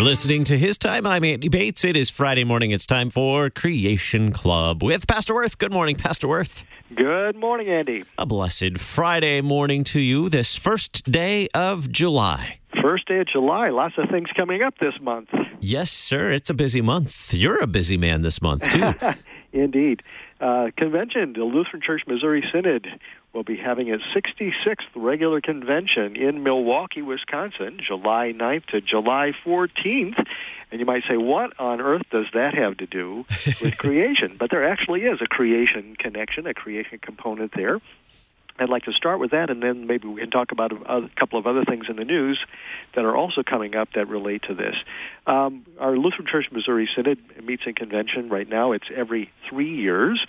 listening to His Time. I'm Andy Bates. It is Friday morning. It's time for Creation Club with Pastor Worth. Good morning, Pastor Worth. Good morning, Andy. A blessed Friday morning to you, this first day of July. First day of July. Lots of things coming up this month. Yes, sir. It's a busy month. You're a busy man this month, too. Indeed. Convention, the Lutheran Church Missouri Synod will be having its 66th regular convention in Milwaukee, Wisconsin, July 9th to July 14th. And you might say, what on earth does that have to do with creation? But there actually is a creation connection, a creation component there. I'd like to start with that, and then maybe we can talk about a couple of other things in the news that are also coming up that relate to this. Our Lutheran Church Missouri Synod meets in convention right now. It's every 3 years,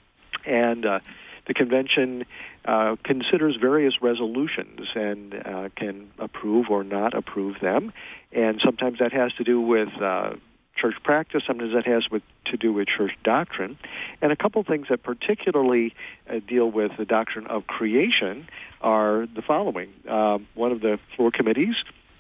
and the convention considers various resolutions and can approve or not approve them, and sometimes that has to do with church practice, sometimes that has to do with church doctrine. And a couple things that particularly deal with the doctrine of creation are the following. One of the floor committees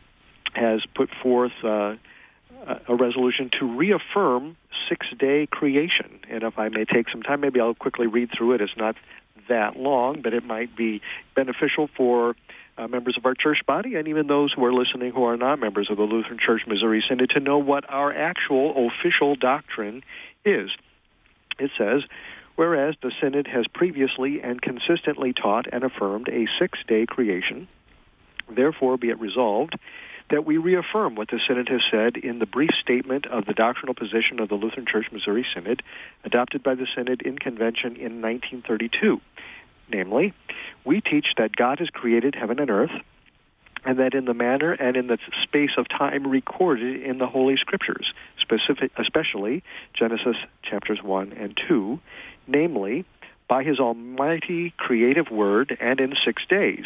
has put forth a resolution to reaffirm six-day creation. And if I may take some time, maybe I'll quickly read through it. It's not that long, but it might be beneficial for members of our church body and even those who are listening who are not members of the Lutheran Church Missouri Synod to know what our actual official doctrine is. It says, whereas the Synod has previously and consistently taught and affirmed a six-day creation, therefore be it resolved that we reaffirm what the Synod has said in the brief statement of the doctrinal position of the Lutheran Church Missouri Synod, adopted by the Synod in convention in 1932. Namely, we teach that God has created heaven and earth, and that in the manner and in the space of time recorded in the Holy Scriptures, especially Genesis chapters 1 and 2, namely, by His almighty creative word and in 6 days.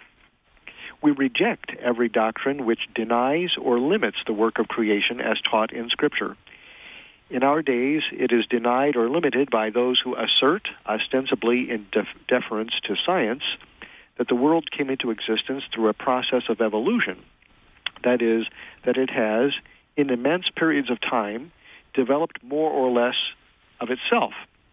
We reject every doctrine which denies or limits the work of creation as taught in Scripture. In our days, it is denied or limited by those who assert, ostensibly in deference to science, that the world came into existence through a process of evolution. That is, that it has, in immense periods of time, developed more or less of itself.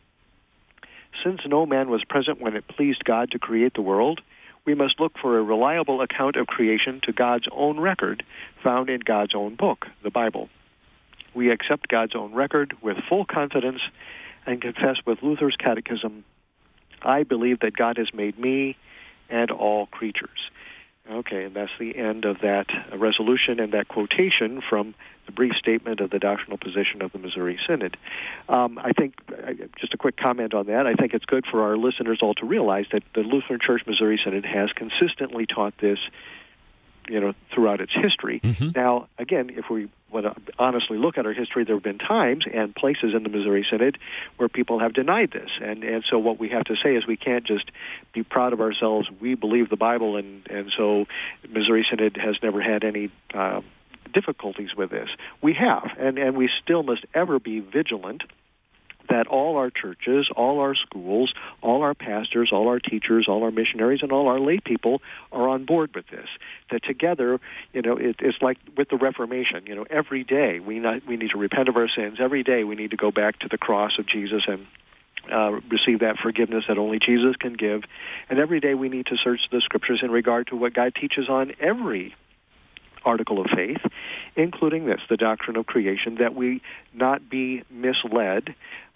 Since no man was present when it pleased God to create the world, we must look for a reliable account of creation to God's own record, found in God's own book, the Bible. We accept God's own record with full confidence and confess with Luther's Catechism, I believe that God has made me and all creatures. Okay, and that's the end of that resolution and that quotation from the brief statement of the doctrinal position of the Missouri Synod. I think, just a quick comment on that, I think it's good for our listeners all to realize that the Lutheran Church Missouri Synod has consistently taught this, throughout its history. Mm-hmm. Now, again, if we want to honestly look at our history, there have been times and places in the Missouri Synod where people have denied this. And so what we have to say is we can't just be proud of ourselves. We believe the Bible, and so Missouri Synod has never had any difficulties with this. We have, and we still must ever be vigilant that all our churches, all our schools, all our pastors, all our teachers, all our missionaries, and all our lay people are on board with this. That together, it's like with the Reformation. Every day we need to repent of our sins. Every day we need to go back to the cross of Jesus and receive that forgiveness that only Jesus can give. And every day we need to search the Scriptures in regard to what God teaches on every article of faith, including this, the doctrine of creation, that we not be misled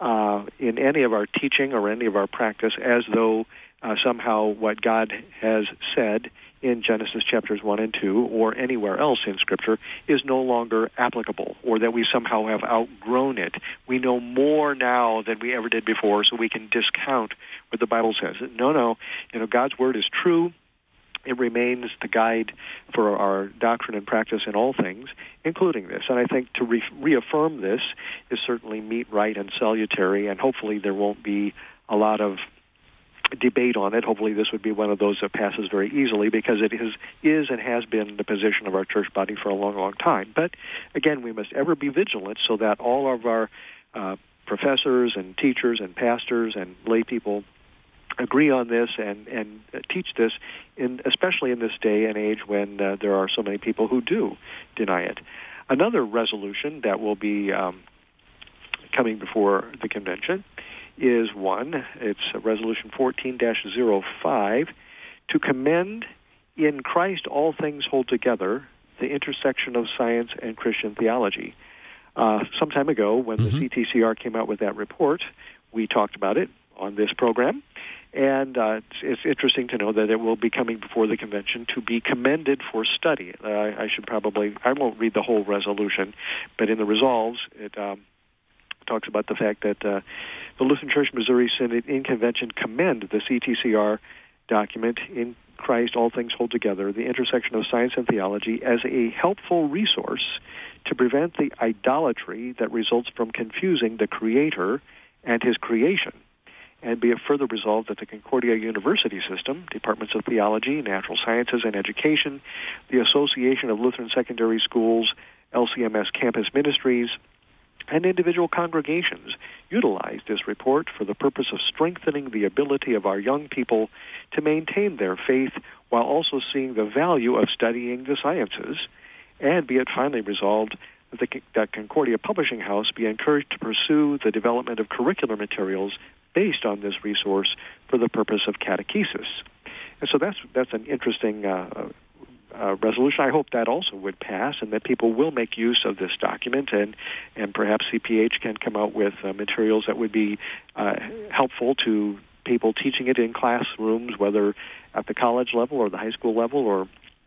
in any of our teaching or any of our practice as though somehow what God has said in Genesis chapters 1 and 2 or anywhere else in Scripture is no longer applicable, or that we somehow have outgrown it. We know more now than we ever did before, so we can discount what the Bible says. No, God's Word is true. It remains the guide for our doctrine and practice in all things, including this. And I think to reaffirm this is certainly meet, right, and salutary, and hopefully there won't be a lot of debate on it. Hopefully this would be one of those that passes very easily, because it is and has been the position of our church body for a long, long time. But again, we must ever be vigilant so that all of our professors and teachers and pastors and lay people agree on this and teach this, especially in this day and age when there are so many people who do deny it. Another resolution that will be coming before the convention is it's Resolution 14-05, to commend in Christ all things hold together, the intersection of science and Christian theology. Some time ago, when the CTCR came out with that report, we talked about it on this program, and it's interesting to know that it will be coming before the convention to be commended for study. I won't read the whole resolution, but in the resolves, it talks about the fact that the Lutheran Church Missouri Synod in Convention commend the CTCR document, In Christ All Things Hold Together, the intersection of science and theology, as a helpful resource to prevent the idolatry that results from confusing the Creator and His creation. And be it further resolved that the Concordia University System, Departments of Theology, Natural Sciences, and Education, the Association of Lutheran Secondary Schools, LCMS Campus Ministries, and individual congregations utilize this report for the purpose of strengthening the ability of our young people to maintain their faith while also seeing the value of studying the sciences, and be it finally resolved that Concordia Publishing House be encouraged to pursue the development of curricular materials based on this resource for the purpose of catechesis. And so that's an interesting resolution. I hope that also would pass, and that people will make use of this document, and perhaps CPH can come out with materials that would be helpful to people teaching it in classrooms, whether at the college level or the high school level or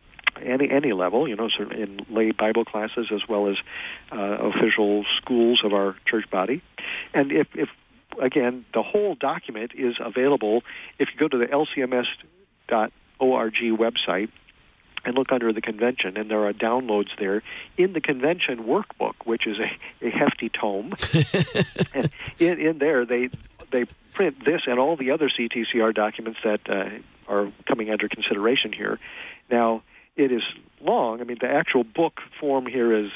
any level, certainly in lay Bible classes as well as official schools of our church body. And if again, the whole document is available if you go to the lcms.org website and look under the convention, and there are downloads there in the convention workbook, which is a hefty tome. And in there, they print this and all the other CTCR documents that are coming under consideration here. Now, it is long. I mean, the actual book form here is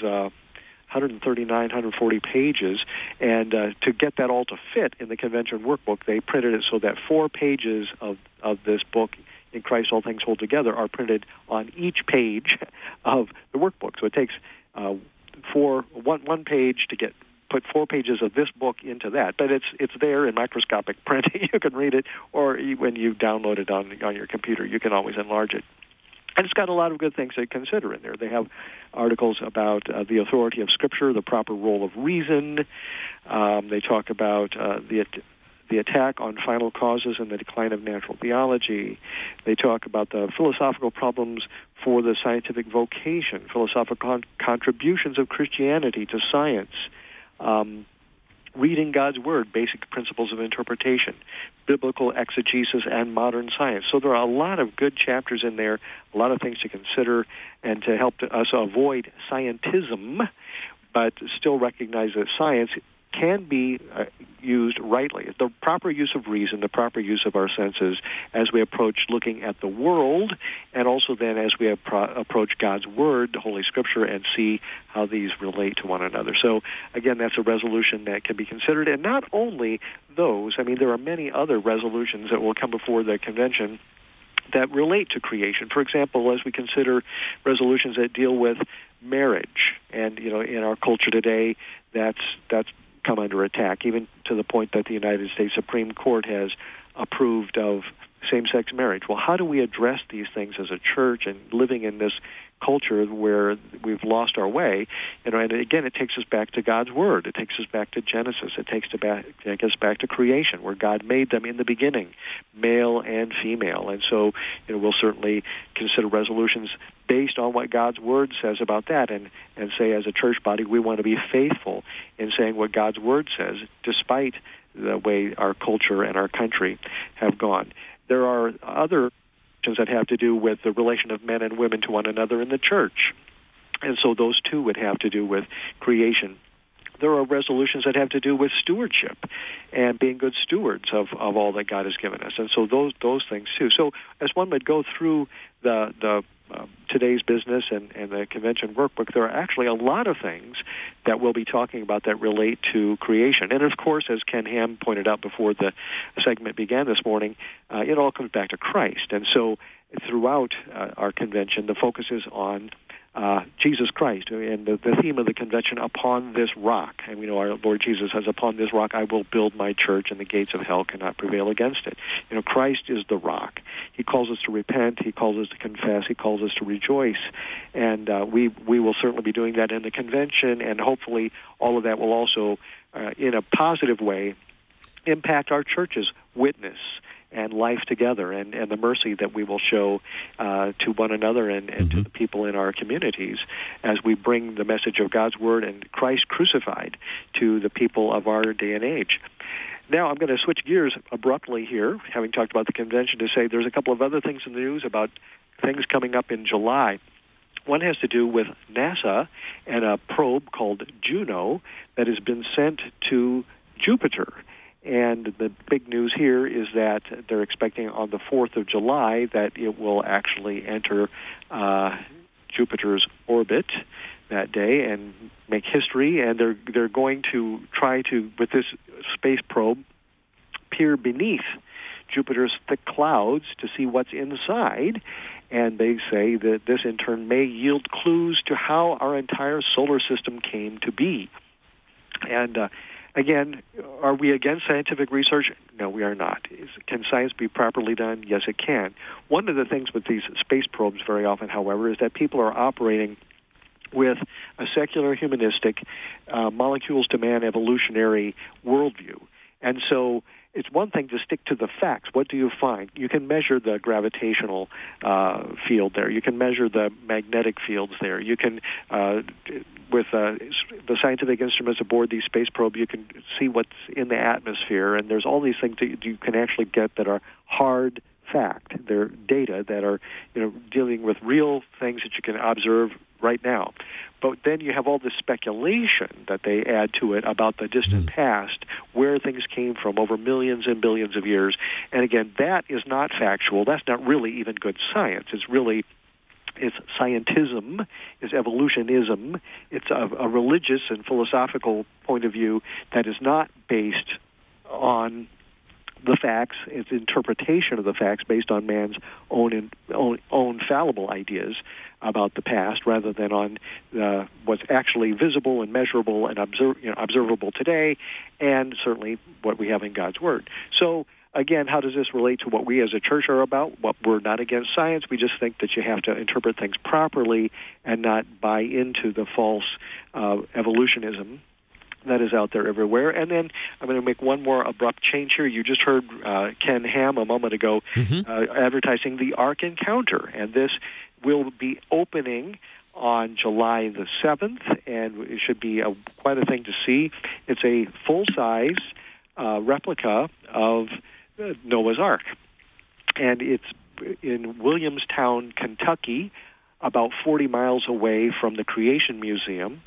139, 140 pages, and to get that all to fit in the convention workbook, they printed it so that 4 pages of this book, In Christ All Things Hold Together, are printed on each page of the workbook. So it takes one page to put 4 pages of this book into that, but it's there in microscopic print. You can read it, or when you download it on your computer, you can always enlarge it. And it's got a lot of good things to consider in there. They have articles about the authority of Scripture, the proper role of reason. They talk about the attack on final causes and the decline of natural theology. They talk about the philosophical problems for the scientific vocation, philosophical contributions of Christianity to science, reading God's Word, basic principles of interpretation, biblical exegesis, and modern science. So there are a lot of good chapters in there, a lot of things to consider, and to help us avoid scientism, but still recognize that science can be used rightly. The proper use of reason, the proper use of our senses as we approach looking at the world, and also then as we approach God's Word, the Holy Scripture, and see how these relate to one another. So, again, that's a resolution that can be considered. And not only those, I mean, there are many other resolutions that will come before the convention that relate to creation. For example, as we consider resolutions that deal with marriage, and, in our culture today, that's come under attack, even to the point that the United States Supreme Court has approved of same-sex marriage. Well, how do we address these things as a church and living in this culture where we've lost our way? And again, it takes us back to God's Word. It takes us back to Genesis. It takes us back to creation, where God made them in the beginning, male and female. And so, we'll certainly consider resolutions based on what God's Word says about that, and say as a church body we want to be faithful in saying what God's Word says, despite the way our culture and our country have gone. There are other things that have to do with the relation of men and women to one another in the church, and so those too would have to do with creation. There are resolutions that have to do with stewardship and being good stewards of all that God has given us, and so those things too. So as one would go through the today's business and the convention workbook, there are actually a lot of things that we'll be talking about that relate to creation. And of course, as Ken Ham pointed out before the segment began this morning, it all comes back to Christ. And so throughout our convention, the focus is on Jesus Christ, and the theme of the convention, Upon This Rock. And we know our Lord Jesus says, Upon this rock I will build my church, and the gates of hell cannot prevail against it. Christ is the rock. He calls us to repent. He calls us to confess. He calls us to rejoice. And we will certainly be doing that in the convention, and hopefully all of that will also, in a positive way, impact our church's witness and life together, and the mercy that we will show to one another and to the people in our communities as we bring the message of God's Word and Christ crucified to the people of our day and age. Now I'm going to switch gears abruptly here, having talked about the convention, to say there's a couple of other things in the news about things coming up in July. One has to do with NASA and a probe called Juno that has been sent to Jupiter. And the big news here is that they're expecting on the 4th of July that it will actually enter Jupiter's orbit that day and make history. And they're going to try to, with this space probe, peer beneath Jupiter's thick clouds to see what's inside. And they say that this, in turn, may yield clues to how our entire solar system came to be. And again, are we against scientific research? No, we are not. Can science be properly done? Yes, it can. One of the things with these space probes very often, however, is that people are operating with a secular, humanistic, molecules-to-man evolutionary worldview. And so it's one thing to stick to the facts. What do you find? You can measure the gravitational field there. You can measure the magnetic fields there. You can, with the scientific instruments aboard these space probes, you can see what's in the atmosphere. And there's all these things that you can actually get that are hard fact. They're data that are, dealing with real things that you can observe right now. But then you have all this speculation that they add to it about the distant past, where things came from over millions and billions of years. And again, that is not factual. That's not really even good science. It's scientism, it's evolutionism. It's a religious and philosophical point of view that is not based on the facts. It's interpretation of the facts based on man's own fallible ideas about the past, rather than on what's actually visible and measurable and observable today, and certainly what we have in God's Word. So, again, how does this relate to what we as a church are about? Well, we're not against science. We just think that you have to interpret things properly and not buy into the false evolutionism that is out there everywhere. And then I'm going to make one more abrupt change here. You just heard Ken Ham a moment ago advertising the Ark Encounter, and this will be opening on July the 7th, and it should be quite a thing to see. It's a full-size replica of Noah's Ark, and it's in Williamstown, Kentucky, about 40 miles away from the Creation Museum,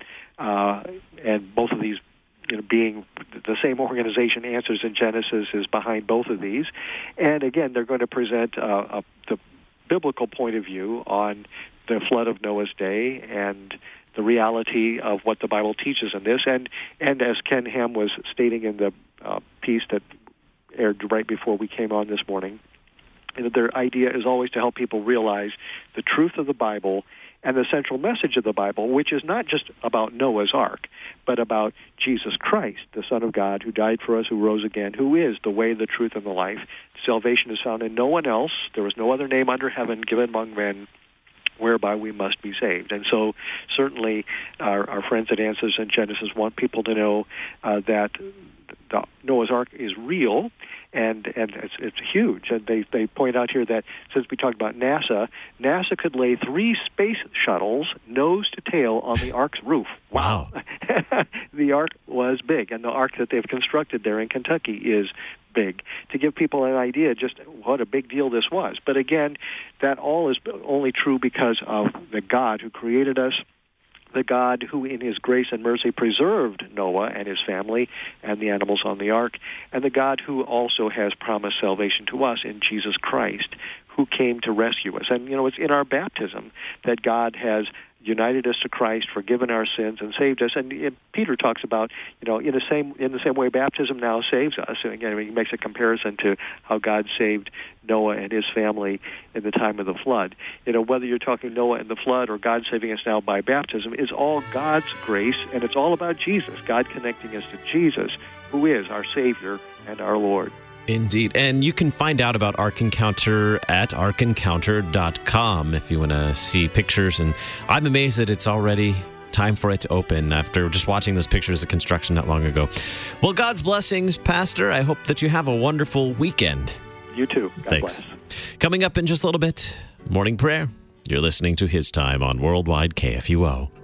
and both of these being the same organization, Answers in Genesis, is behind both of these. And again, they're going to present the biblical point of view on the flood of Noah's day and the reality of what the Bible teaches in this. And as Ken Ham was stating in the piece that aired right before we came on this morning, their idea is always to help people realize the truth of the Bible and the central message of the Bible, which is not just about Noah's Ark, but about Jesus Christ, the Son of God, who died for us, who rose again, who is the way, the truth, and the life. Salvation is found in no one else. There was no other name under heaven given among men whereby we must be saved. And so certainly our friends at Answers in Genesis want people to know that the Noah's Ark is real, and it's huge. And they point out here that since we talked about NASA could lay 3 space shuttles nose to tail on the Ark's roof. Wow. The Ark was big, and the Ark that they've constructed there in Kentucky is big, to give people an idea just what a big deal this was. But again, that all is only true because of the God who created us, the God who in his grace and mercy preserved Noah and his family and the animals on the ark, and the God who also has promised salvation to us in Jesus Christ, who came to rescue us. And, it's in our baptism that God has united us to Christ, forgiven our sins, and saved us. And Peter talks about, in the same way baptism now saves us. And again, he makes a comparison to how God saved Noah and his family in the time of the flood. Whether you're talking Noah and the flood or God saving us now by baptism, is all God's grace, and it's all about Jesus, God connecting us to Jesus, who is our Savior and our Lord. Indeed. And you can find out about Ark Encounter at arkencounter.com if you want to see pictures. And I'm amazed that it's already time for it to open after just watching those pictures of construction not long ago. Well, God's blessings, Pastor. I hope that you have a wonderful weekend. You too. God Thanks. Bless. Coming up in just a little bit, morning prayer. You're listening to His Time on Worldwide KFUO.